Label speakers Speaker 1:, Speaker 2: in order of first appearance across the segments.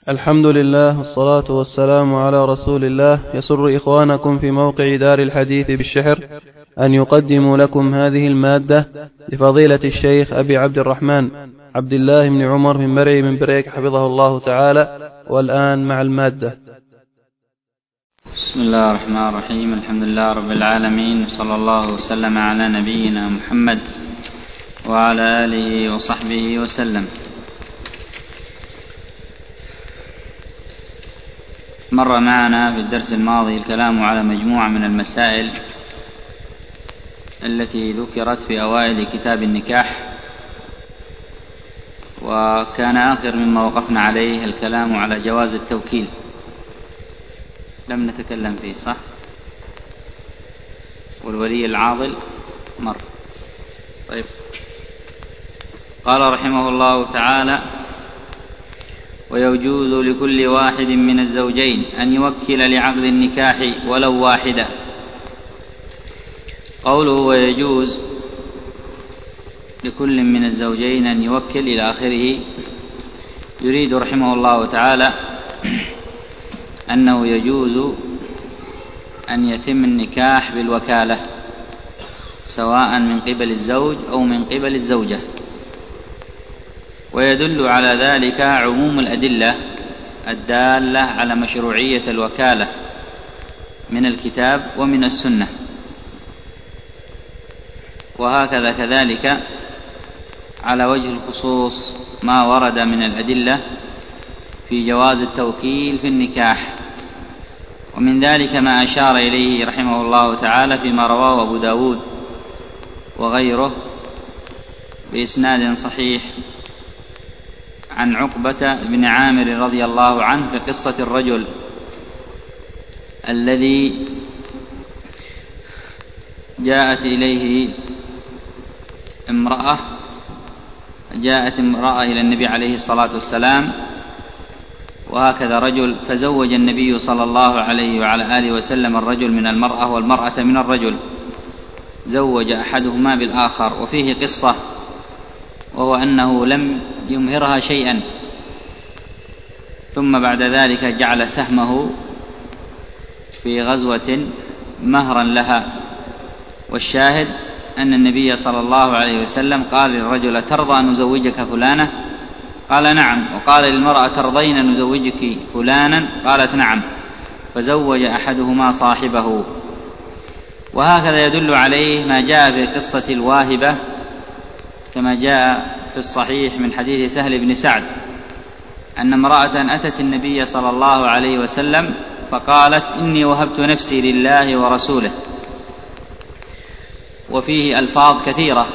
Speaker 1: الحمد لله والصلاة والسلام على رسول الله. يسر إخوانكم في موقع دار الحديث بالشحر أن يقدموا لكم هذه المادة لفضيلة الشيخ أبي عبد الرحمن عبد الله بن عمر بن مرعي من بريك حفظه الله تعالى. والآن مع المادة.
Speaker 2: بسم الله الرحمن الرحيم. الحمد لله رب العالمين، صلى الله وسلم على نبينا محمد وعلى آله وصحبه وسلم. مر معنا في الدرس الماضي الكلام على مجموعة من المسائل التي ذكرت في أوائل كتاب النكاح، وكان آخر مما وقفنا عليه الكلام على جواز التوكيل. لم نتكلم فيه، صح؟ والولي العاضل مر. طيب، قال رحمه الله تعالى: ويجوز لكل واحد من الزوجين أن يوكل لعقد النكاح ولو واحدا. قوله ويجوز لكل من الزوجين أن يوكل إلى آخره، يريد رحمه الله تعالى أنه يجوز أن يتم النكاح بالوكالة، سواء من قبل الزوج أو من قبل الزوجة. ويدل على ذلك عموم الأدلة الدالة على مشروعية الوكالة من الكتاب ومن السنة، وهكذا كذلك على وجه الخصوص ما ورد من الأدلة في جواز التوكيل في النكاح. ومن ذلك ما أشار إليه رحمه الله تعالى فيما رواه أبو داود وغيره بإسناد صحيح عن عقبة بن عامر رضي الله عنه في قصة الرجل الذي جاءت امرأة إلى النبي عليه الصلاة والسلام، وهكذا رجل، فزوج النبي صلى الله عليه وعلى آله وسلم الرجل من المرأة والمرأة من الرجل، زوج أحدهما بالآخر. وفيه قصة، وهو أنه لم يمهرها شيئا، ثم بعد ذلك جعل سهمه في غزوة مهرا لها. والشاهد أن النبي صلى الله عليه وسلم قال للرجل: ترضى أن نزوجك فلانة؟ قال: نعم. وقال للمرأة: ترضين أن نزوجك فلانا؟ قالت: نعم. فزوج أحدهما صاحبه. وهكذا يدل عليه ما جاء في قصة الواهبة، كما جاء في الصحيح من حديث سهل بن سعد أن امرأة أتت النبي صلى الله عليه وسلم فقالت: إني وهبت نفسي لله ورسوله. وفيه ألفاظ كثيرة.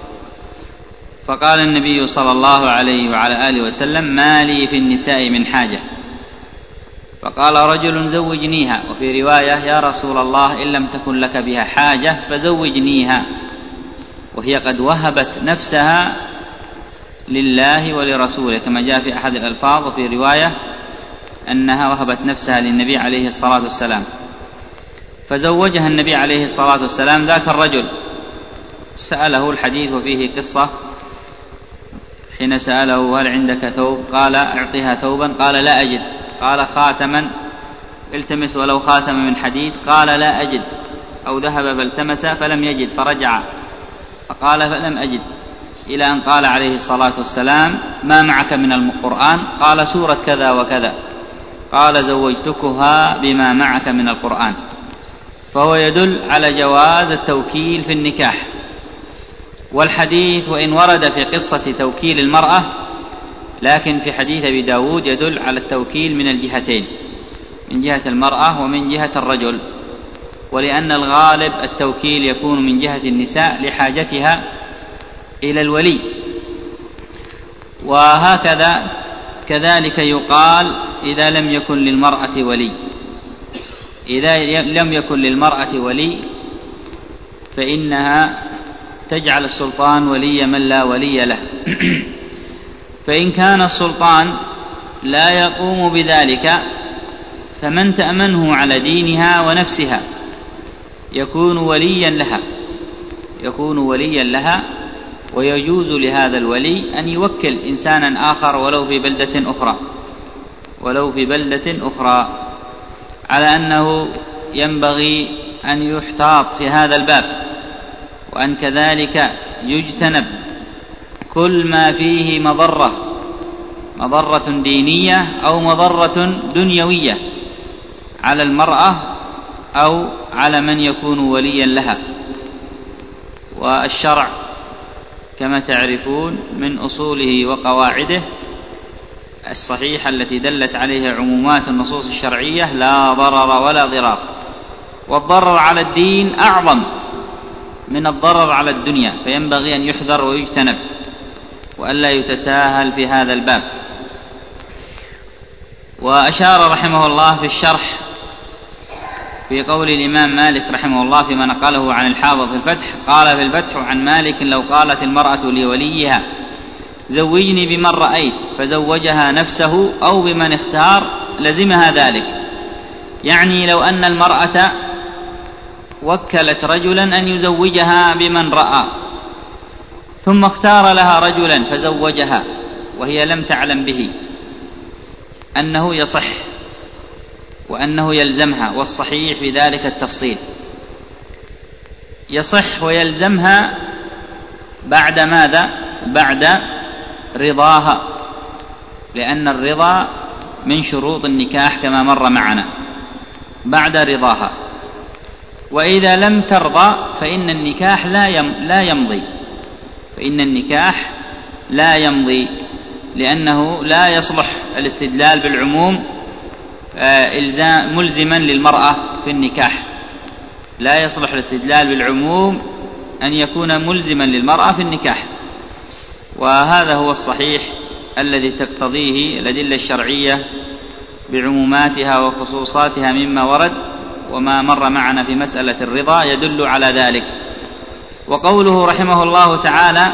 Speaker 2: فقال النبي صلى الله عليه وعلى آله وسلم: ما لي في النساء من حاجة. فقال رجل: زوجنيها. وفي رواية: يا رسول الله، إن لم تكن لك بها حاجة فزوجنيها، وهي قد وهبت نفسها لله ولرسوله، كما جاء في أحد الألفاظ. وفي رواية أنها وهبت نفسها للنبي عليه الصلاة والسلام. فزوجها النبي عليه الصلاة والسلام ذاك الرجل. سأله الحديث وفيه قصة، حين سأله: هل عندك ثوب؟ قال: أعطها ثوبا. قال: لا أجد. قال: خاتما؟ التمس ولو خاتم من حديد. قال: لا أجد. أو ذهب فالتمس فلم يجد فرجع فقال: فلم أجد. إلى أن قال عليه الصلاة والسلام: ما معك من القرآن؟ قال: سورة كذا وكذا. قال: زوجتكها بما معك من القرآن. فهو يدل على جواز التوكيل في النكاح. والحديث وإن ورد في قصة توكيل المرأة، لكن في حديث أبي داود يدل على التوكيل من الجهتين، من جهة المرأة ومن جهة الرجل. ولأن الغالب التوكيل يكون من جهة النساء لحاجتها إلى الولي. وهكذا كذلك يقال إذا لم يكن للمرأة ولي. إذا لم يكن للمرأة ولي فإنها تجعل السلطان ولي من لا ولي له. فإن كان السلطان لا يقوم بذلك، فمن تأمنه على دينها ونفسها يكون وليا لها، ويجوز لهذا الولي أن يوكل إنسانا آخر ولو في بلدة أخرى. ولو في بلدة أخرى، على أنه ينبغي أن يحتاط في هذا الباب، وأن كذلك يجتنب كل ما فيه مضرة دينية أو مضرة دنيوية على المرأة أو على من يكون وليا لها. والشرع كما تعرفون من أصوله وقواعده الصحيحة التي دلت عليها عمومات النصوص الشرعية لا ضرر ولا ضرار، والضرر على الدين أعظم من الضرر على الدنيا، فينبغي أن يحذر ويجتنب وألا يتساهل في هذا الباب. وأشار رحمه الله في الشرح في قول الإمام مالك رحمه الله فيما نقله عن الحافظ في الفتح، قال في الفتح عن مالك: لو قالت المرأة لوليها زوجني بمن رأيت فزوجها نفسه أو بمن اختار لزمها ذلك. يعني لو أن المرأة وكلت رجلا أن يزوجها بمن رأى، ثم اختار لها رجلا فزوجها وهي لم تعلم به، أنه يصح وأنه يلزمها، والصحيح في ذلك التفصيل. يصح ويلزمها بعد ماذا؟ بعد رضاها، لأن الرضا من شروط النكاح كما مر معنا، بعد رضاها. وإذا لم ترضى فإن النكاح لا يمضي، لأنه لا يصلح الاستدلال بالعموم ملزما للمرأة في النكاح، لا يصلح الاستدلال بالعموم أن يكون ملزما للمرأة في النكاح. وهذا هو الصحيح الذي تقتضيه الأدلة الشرعية بعموماتها وخصوصاتها مما ورد، وما مر معنا في مسألة الرضا يدل على ذلك. وقوله رحمه الله تعالى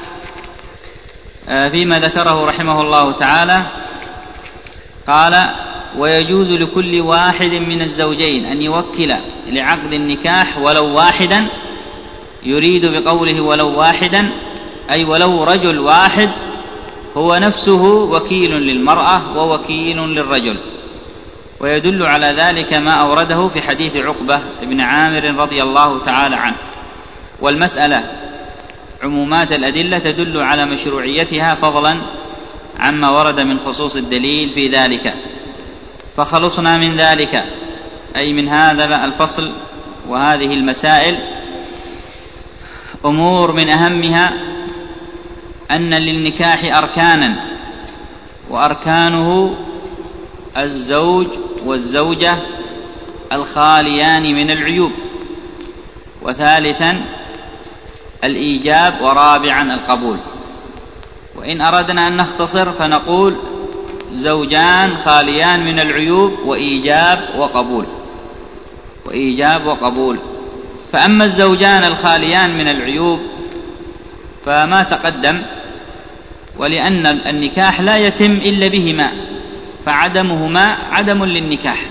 Speaker 2: فيما ذكره رحمه الله تعالى قال: ويجوز لكل واحد من الزوجين أن يوكل لعقد النكاح ولو واحدا، يريد بقوله ولو واحدا أي ولو رجل واحد هو نفسه وكيل للمرأة ووكيل للرجل. ويدل على ذلك ما أورده في حديث عقبة بن عامر رضي الله تعالى عنه. والمسألة عمومات الأدلة تدل على مشروعيتها فضلا عما ورد من خصوص الدليل في ذلك. فخلصنا من ذلك أي من هذا الفصل وهذه المسائل أمور من أهمها أن للنكاح أركانا، وأركانه الزوج والزوجة الخاليان من العيوب، وثالثا الإيجاب، ورابعا القبول. وإن أردنا أن نختصر فنقول زوجان خاليان من العيوب وإيجاب وقبول. فأما الزوجان الخاليان من العيوب فما تقدم، ولأن النكاح لا يتم إلا بهما، فعدمهما عدم للنكاح.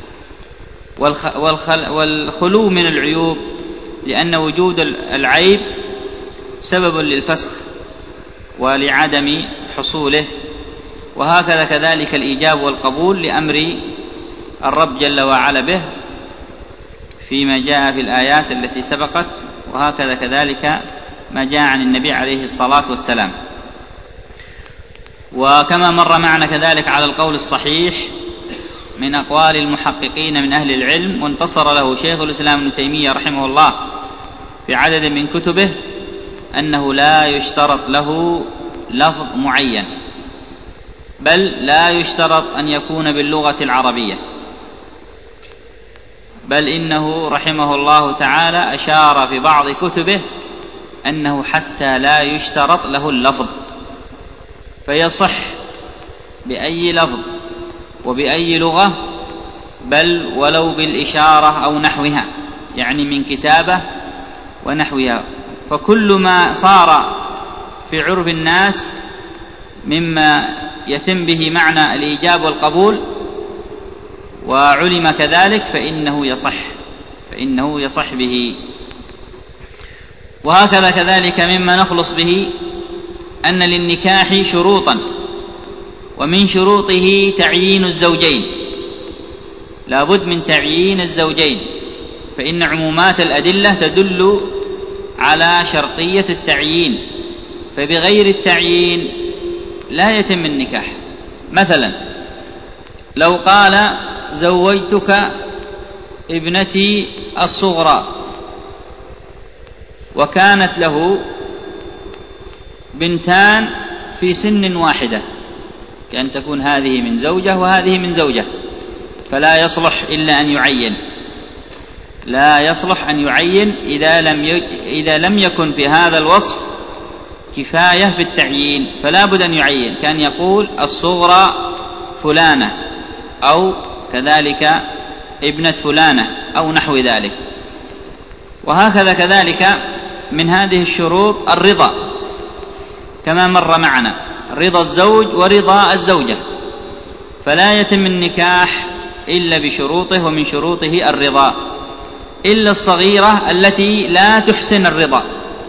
Speaker 2: والخلو من العيوب لأن وجود العيب سبب للفسخ ولعدم حصوله. وهكذا كذلك الإيجاب والقبول لأمر الرب جل وعلا به فيما جاء في الآيات التي سبقت، وهكذا كذلك ما جاء عن النبي عليه الصلاة والسلام. وكما مر معنا كذلك على القول الصحيح من أقوال المحققين من أهل العلم، وانتصر له شيخ الإسلام ابن تيمية رحمه الله في عدد من كتبه، أنه لا يشترط له لفظ معين، بل لا يشترط أن يكون باللغة العربية، بل إنه رحمه الله تعالى أشار في بعض كتبه أنه حتى لا يشترط له اللفظ، فيصح بأي لفظ وبأي لغة، بل ولو بالإشارة أو نحوها، يعني من كتابة ونحوها. فكل ما صار في عرف الناس مما يتم به معنى الإيجاب والقبول وعلم كذلك فإنه يصح به. وهكذا كذلك مما نخلص به أن للنكاح شروطا، ومن شروطه تعيين الزوجين، لا بد من تعيين الزوجين، فإن عمومات الأدلة تدل على شرطية التعيين، فبغير التعيين لا يتم النكاح. مثلا لو قال زوجتك ابنتي الصغرى وكانت له بنتان في سن واحدة، كأن تكون هذه من زوجة وهذه من زوجة، فلا يصلح إلا أن يعين، لا يصلح أن يعين إذا لم يكن في هذا الوصف كفاية في التعيين، فلا بد أن يعين، كان يقول الصغرى فلانة أو كذلك ابنة فلانة أو نحو ذلك. وهكذا كذلك من هذه الشروط الرضا، كما مر معنا رضا الزوج ورضا الزوجة، فلا يتم النكاح إلا بشروطه، ومن شروطه الرضا، إلا الصغيرة التي لا تحسن الرضا،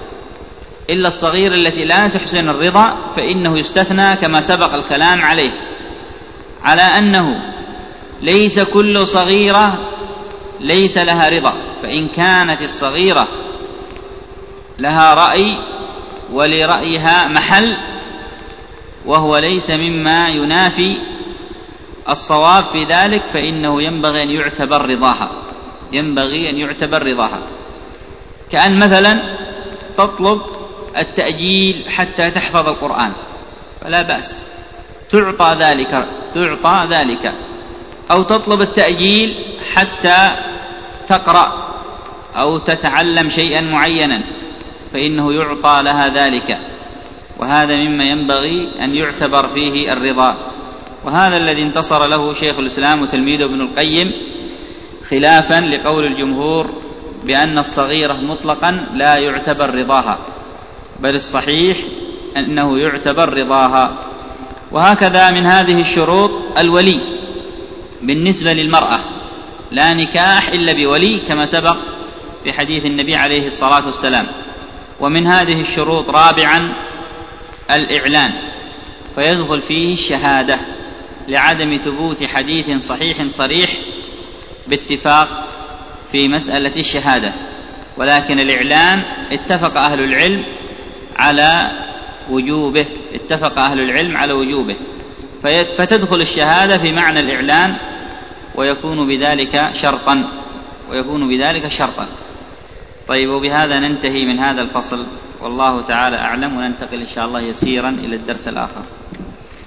Speaker 2: إلا الصغيرة التي لا تحسن الرضا فإنه يستثنى، كما سبق الكلام عليه، على أنه ليس كل صغيرة ليس لها رضا، فإن كانت الصغيرة لها رأي ولرأيها محل وهو ليس مما ينافي الصواب في ذلك، فإنه ينبغي أن يعتبر رضاها، ينبغي أن يعتبر رضاها. كأن مثلا تطلب التأجيل حتى تحفظ القرآن، فلا بأس، تعطى ذلك، أو تطلب التأجيل حتى تقرأ أو تتعلم شيئا معينا، فإنه يعطى لها ذلك، وهذا مما ينبغي أن يعتبر فيه الرضا. وهذا الذي انتصر له شيخ الإسلام وتلميذه ابن القيم، خلافا لقول الجمهور بأن الصغيرة مطلقا لا يعتبر رضاها، بل الصحيح أنه يعتبر رضاها. وهكذا من هذه الشروط الولي بالنسبة للمرأة، لا نكاح إلا بولي، كما سبق في حديث النبي عليه الصلاة والسلام. ومن هذه الشروط رابعا الإعلان، فيدخل فيه الشهادة لعدم ثبوت حديث صحيح صريح باتفاق في مسألة الشهادة، ولكن الإعلان اتفق أهل العلم على وجوبه، فتدخل الشهادة في معنى الإعلان، ويكون بذلك شرطا. طيب، وبهذا ننتهي من هذا الفصل، والله تعالى أعلم، وننتقل إن شاء الله يسيرا إلى الدرس الآخر.